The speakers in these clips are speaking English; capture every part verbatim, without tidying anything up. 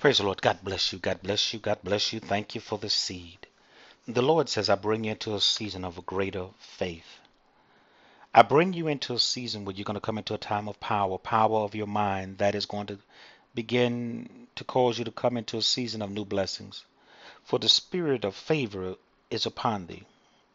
Praise the Lord. God bless you. God bless you. God bless you. Thank you for the seed. The Lord says, I bring you into a season of a greater faith. I bring you into a season where you're going to come into a time of power, power of your mind that is going to begin to cause you to come into a season of new blessings. For the spirit of favor is upon thee.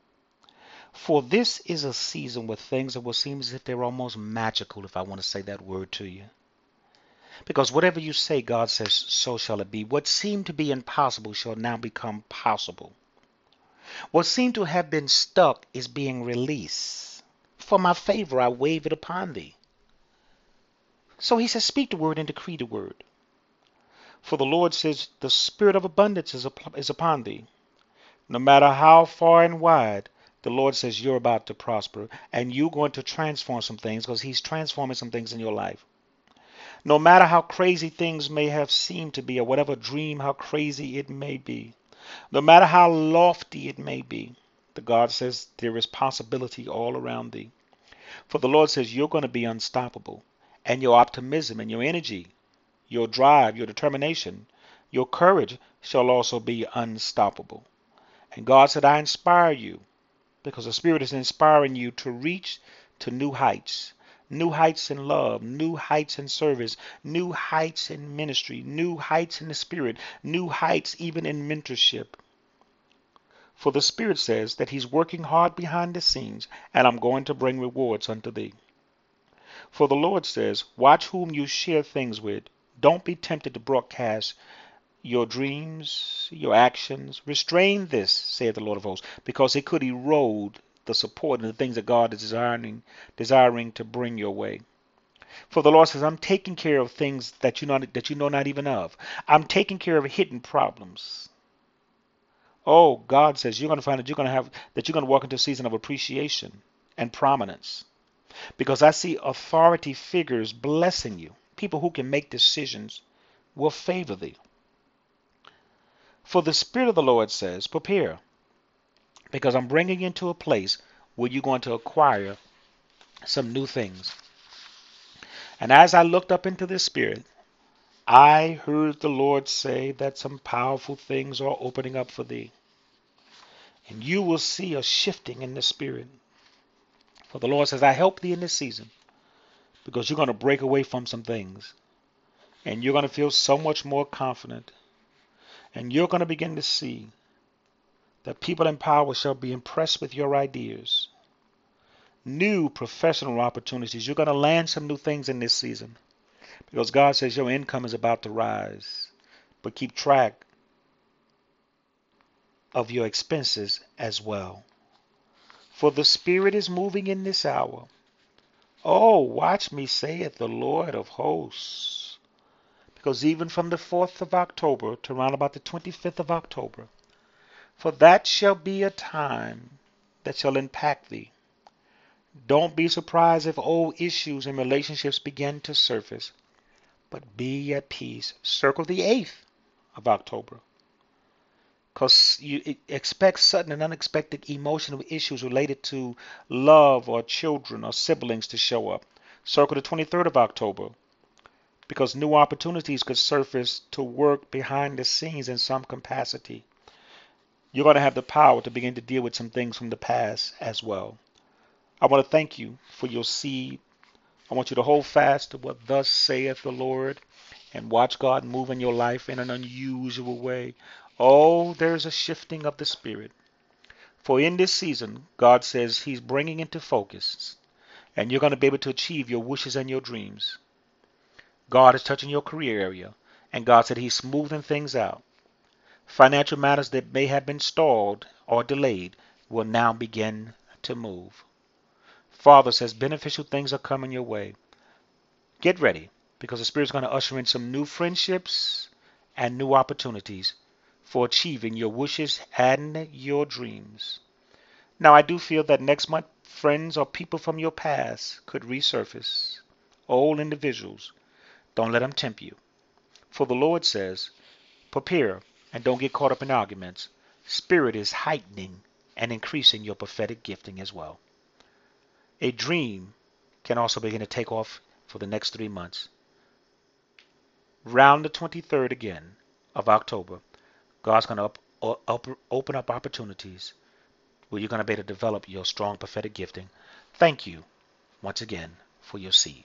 For this is a season where things that will seem as if they're almost magical, if I want to say that word to you. Because whatever you say, God says, so shall it be. What seemed to be impossible shall now become possible. What seemed to have been stuck is being released. For my favor, I wave it upon thee. So he says, speak the word and decree the word. For the Lord says, the spirit of abundance is, up, is upon thee. No matter how far and wide, the Lord says you're about to prosper and you're going to transform some things because he's transforming some things in your life. No matter how crazy things may have seemed to be or whatever dream, how crazy it may be, no matter how lofty it may be, the God says there is possibility all around thee. For the Lord says you're going to be unstoppable, and your optimism and your energy, your drive, your determination, your courage shall also be unstoppable. And God said, I inspire you because the Spirit is inspiring you to reach to new heights. New heights in love, new heights in service, new heights in ministry, new heights in the Spirit, new heights even in mentorship. For the Spirit says that he's working hard behind the scenes, and I'm going to bring rewards unto thee. For the Lord says, watch whom you share things with. Don't be tempted to broadcast your dreams, your actions. Restrain this, saith the Lord of hosts, because it could erode the support and the things that God is desiring, desiring to bring your way. For the Lord says, I'm taking care of things that you know that you know not even of. I'm taking care of hidden problems. Oh, God says you're going to find that you're going to have that you're going to walk into a season of appreciation and prominence. Because I see authority figures blessing you. People who can make decisions will favor thee. For the Spirit of the Lord says, prepare, because I'm bringing you into a place where you're going to acquire some new things. And as I looked up into this Spirit, I heard the Lord say that some powerful things are opening up for thee. And you will see a shifting in the Spirit. For the Lord says, I help thee in this season because you're going to break away from some things. And you're going to feel so much more confident. And you're going to begin to see that people in power shall be impressed with your ideas. New professional opportunities. You're going to land some new things in this season because God says your income is about to rise. But keep track of your expenses as well. For the Spirit is moving in this hour. Oh, watch me, saith the Lord of hosts. Because even from the fourth of October to around about the twenty-fifth of October, for that shall be a time that shall impact thee. Don't be surprised if old issues and relationships begin to surface, but be at peace. Circle the eighth of October. Because you expect sudden and unexpected emotional issues related to love or children or siblings to show up. Circle the twenty-third of October. Because new opportunities could surface to work behind the scenes in some capacity. You're going to have the power to begin to deal with some things from the past as well. I want to thank you for your seed. I want you to hold fast to what thus saith the Lord and watch God move in your life in an unusual way. Oh, there's a shifting of the Spirit. For in this season, God says he's bringing into focus and you're going to be able to achieve your wishes and your dreams. God is touching your career area and God said he's smoothing things out. Financial matters that may have been stalled or delayed will now begin to move. Father says beneficial things are coming your way. Get ready because the Spirit's going to usher in some new friendships and new opportunities for achieving your wishes and your dreams. Now, I do feel that next month, friends or people from your past could resurface. Old individuals, don't let them tempt you. For the Lord says, prepare and don't get caught up in arguments. Spirit is heightening and increasing your prophetic gifting as well. A dream can also begin to take off for the next three months. Round the twenty-third again, of October, God's going to up, up, open up opportunities where you're going to be able to develop your strong prophetic gifting. Thank you once again for your seed.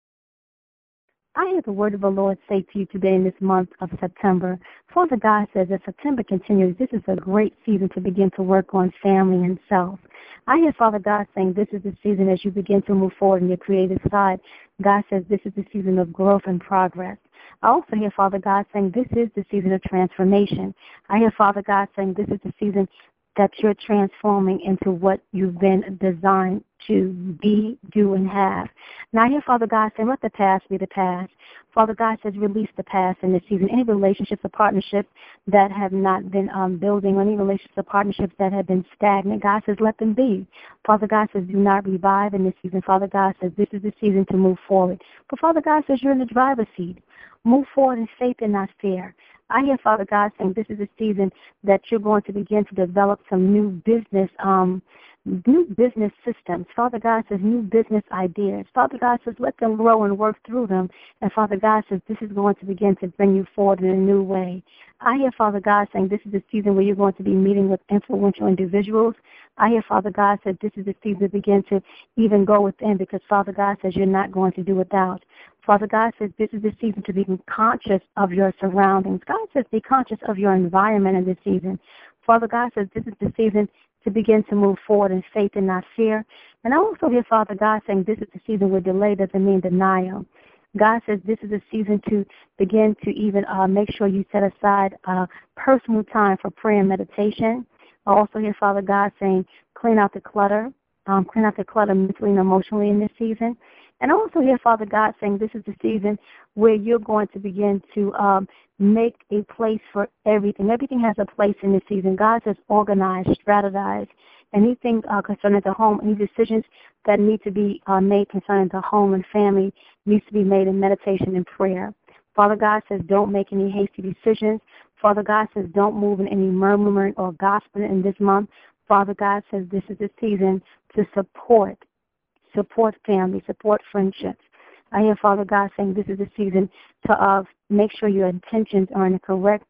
I hear the word of the Lord say to you today in this month of September. Father God says as September continues, this is a great season to begin to work on family and self. I hear Father God saying this is the season as you begin to move forward in your creative side. God says this is the season of growth and progress. I also hear Father God saying this is the season of transformation. I hear Father God saying this is the season that you're transforming into what you've been designed to be, do, and have. Now I hear Father God say, let the past be the past. Father God says, release the past in this season. Any relationships or partnerships that have not been um, building, or any relationships or partnerships that have been stagnant, God says, let them be. Father God says, do not revive in this season. Father God says, this is the season to move forward. But Father God says, you're in the driver's seat. Move forward in faith and not fear. I hear Father God saying this is a season that you're going to begin to develop some new business um, new business systems. Father God says new business ideas. Father God says let them grow and work through them. And Father God says this is going to begin to bring you forward in a new way. I hear Father God saying this is the season where you're going to be meeting with influential individuals. I hear Father God said this is the season to begin to even go within, because Father God says you're not going to do without. Father God says this is the season to be conscious of your surroundings. God says be conscious of your environment in this season. Father God says this is the season to begin to move forward in faith and not fear. And I also hear Father God saying this is the season where delay doesn't mean denial. God says this is a season to begin to even uh, make sure you set aside uh, personal time for prayer and meditation. I also hear Father God saying clean out the clutter, um, clean out the clutter mentally and emotionally in this season. And I also hear Father God saying this is the season where you're going to begin to um, make a place for everything. Everything has a place in this season. God says organize, strategize. Anything uh, concerning the home, any decisions that need to be uh, made concerning the home and family needs to be made in meditation and prayer. Father God says don't make any hasty decisions. Father God says don't move in any murmuring or gossiping in this month. Father God says this is the season to support Support family, support friendships. I hear Father God saying this is the season to uh, make sure your intentions are in the correct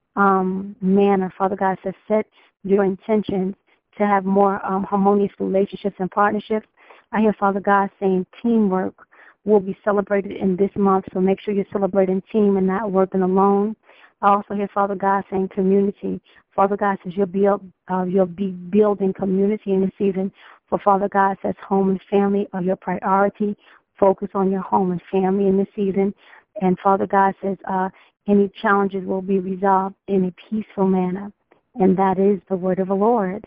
um, manner. Father God says set your intentions to have more um, harmonious relationships and partnerships. I hear Father God saying teamwork will be celebrated in this month, so make sure you're celebrating team and not working alone. I also hear Father God saying community. Father God says you'll be, uh, you'll be building community in this season. For Father God says home and family are your priority. Focus on your home and family in this season. And Father God says uh, any challenges will be resolved in a peaceful manner. And that is the word of the Lord.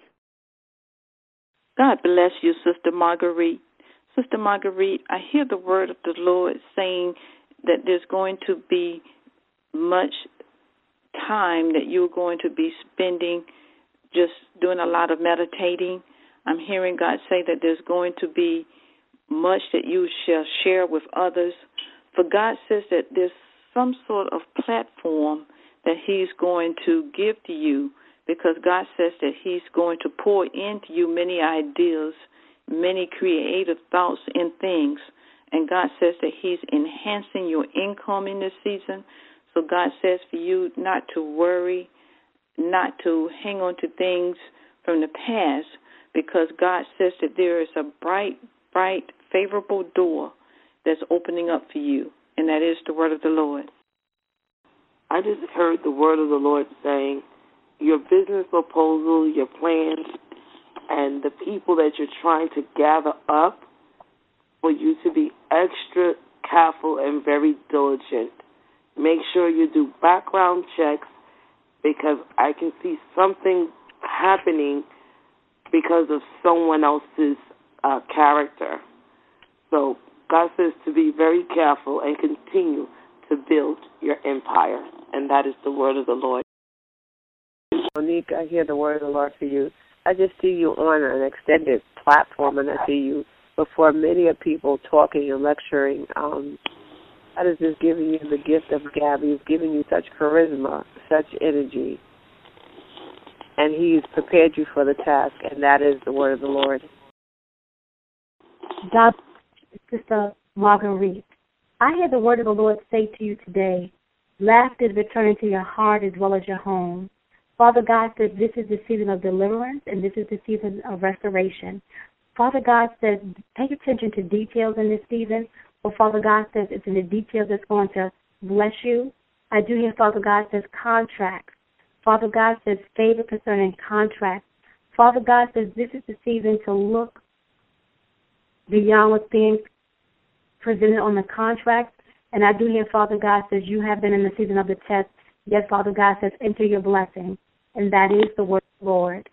God bless you, Sister Marguerite. Sister Marguerite, I hear the word of the Lord saying that there's going to be much time that you're going to be spending just doing a lot of meditating. I'm hearing God say that there's going to be much that you shall share with others. For God says that there's some sort of platform that he's going to give to you, because God says that he's going to pour into you many ideas, many creative thoughts and things. And God says that he's enhancing your income in this season. So God says for you not to worry, not to hang on to things from the past, because God says that there is a bright, bright, favorable door that's opening up for you, and that is the word of the Lord. I just heard the word of the Lord saying your business proposal, your plans, and the people that you're trying to gather up, for you to be extra careful and very diligent. Make sure you do background checks, because I can see something happening because of someone else's uh, character. So God says to be very careful and continue to build your empire, and that is the word of the Lord. Monique, I hear the word of the Lord for you. I just see you on an extended platform, and I see you before many of people talking and lecturing. Um, God is just giving you the gift of gab. He's giving you such charisma, such energy, and he's prepared you for the task, and that is the word of the Lord. God, Sister Marguerite, I hear the word of the Lord say to you today Laughter is returning to your heart as well as your home. Father God says this is the season of deliverance and this is the season of restoration. Father God says pay attention to details in this season. But Father God says it's in the details that's going to bless you. I do hear Father God says contracts. Father God says favor concerning contracts. Father God says this is the season to look beyond what's being presented on the contract. And I do hear Father God says you have been in the season of the test. Yes, Father God says enter your blessing. And that is the word of the Lord.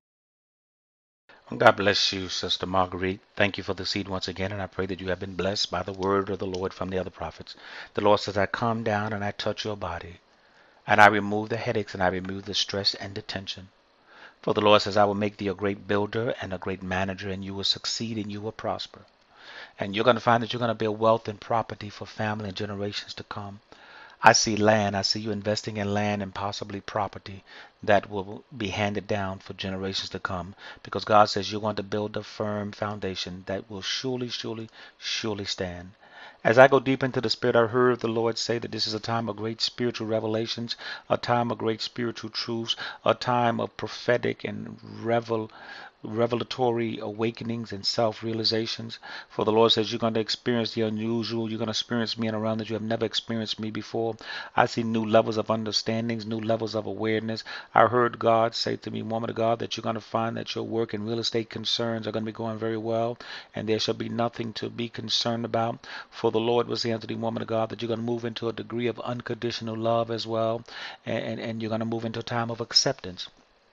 God bless you, Sister Marguerite. Thank you for the seed once again, and I pray that you have been blessed by the word of the Lord from the other prophets. The Lord says, I come down and I touch your body, and I remove the headaches, and I remove the stress and the tension. For the Lord says, I will make thee a great builder and a great manager, and you will succeed and you will prosper. And you're going to find that you're going to build wealth and property for family and generations to come. I see land. I see you investing in land and possibly property that will be handed down for generations to come. Because God says you're going to build a firm foundation that will surely, surely, surely stand. As I go deep into the Spirit, I heard the Lord say that this is a time of great spiritual revelations, a time of great spiritual truths, a time of prophetic and revel revelatory awakenings and self-realizations. For the Lord says you're going to experience the unusual. You're going to experience me in a realm that you have never experienced me before. I see new levels of understandings, new levels of awareness. I heard God say to me, woman of God, that you're going to find that your work and real estate concerns are going to be going very well, and there shall be nothing to be concerned about. For the Lord was saying to the woman of God that you're going to move into a degree of unconditional love as well, and, and, and you're going to move into a time of acceptance.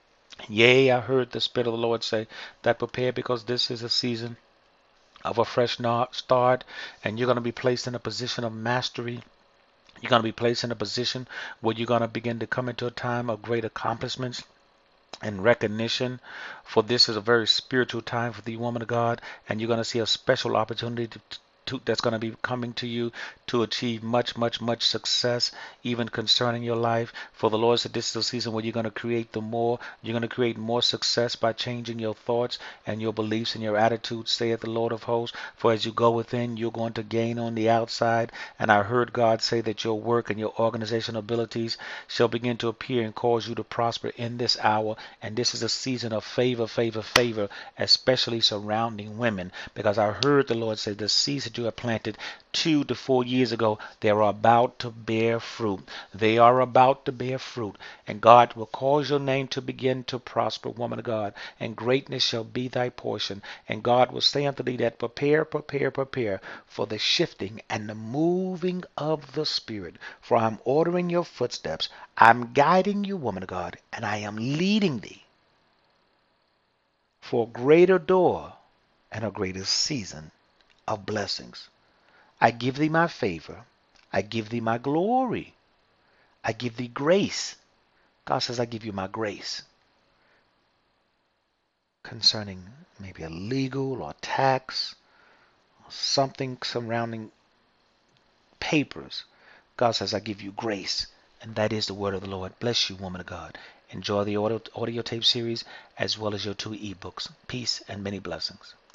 Yea, I heard the Spirit of the Lord say that prepare, because this is a season of a fresh start, and you're going to be placed in a position of mastery. You're going to be placed in a position where you're going to begin to come into a time of great accomplishments and recognition. For this is a very spiritual time for the woman of God, and you're going to see a special opportunity to To, that's going to be coming to you to achieve much, much, much success, even concerning your life. For the Lord said this is a season where you're going to create the more, you're going to create more success by changing your thoughts and your beliefs and your attitudes, saith the Lord of hosts. For as you go within, you're going to gain on the outside. And I heard God say that your work and your organizational abilities shall begin to appear and cause you to prosper in this hour. And this is a season of favor, favor, favor, especially surrounding women. Because I heard the Lord say the seeds that you have planted two to four years ago, they are about to bear fruit. They are about to bear fruit. And God will cause your name to begin to prosper, woman of God. And greatness shall be thy portion. And God will say unto thee that prepare, prepare, prepare for the shifting and the moving of the Spirit. For I'm ordering your footsteps. I'm guiding you, woman of God. And I am leading thee for a greater door and a greater season of blessings. I give thee my favor. I give thee my glory. I give thee grace. God says I give you my grace concerning maybe a legal or tax or something surrounding papers. God says I give you grace. And that is the word of the Lord. Bless you, woman of God. Enjoy the audio, audio tape series as well as your two ebooks. Peace and many blessings.